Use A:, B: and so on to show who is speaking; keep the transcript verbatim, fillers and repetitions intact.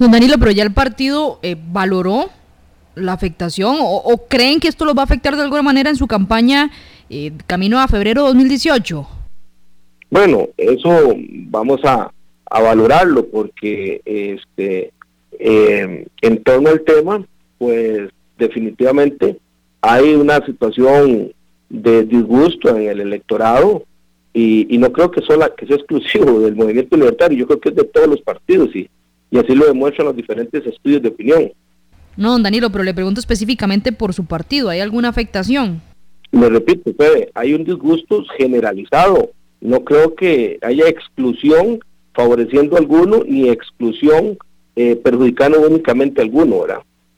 A: Don Danilo, pero ya el partido eh, valoró la afectación o, o creen que esto los va a afectar de alguna manera en su campaña eh, camino a febrero dos mil dieciocho.
B: Bueno, eso vamos a, a valorarlo porque este eh, en torno al tema, pues definitivamente hay una situación de disgusto en el electorado y, y no creo que, sola, que sea exclusivo del movimiento libertario, yo creo que es de todos los partidos y, y así lo demuestran los diferentes estudios de opinión.
A: No, don Danilo, pero le pregunto específicamente por su partido, ¿hay alguna afectación?
B: Me repito, Fede, hay un disgusto generalizado, no creo que haya exclusión favoreciendo a alguno ni exclusión eh, perjudicando únicamente a alguno, ¿verdad?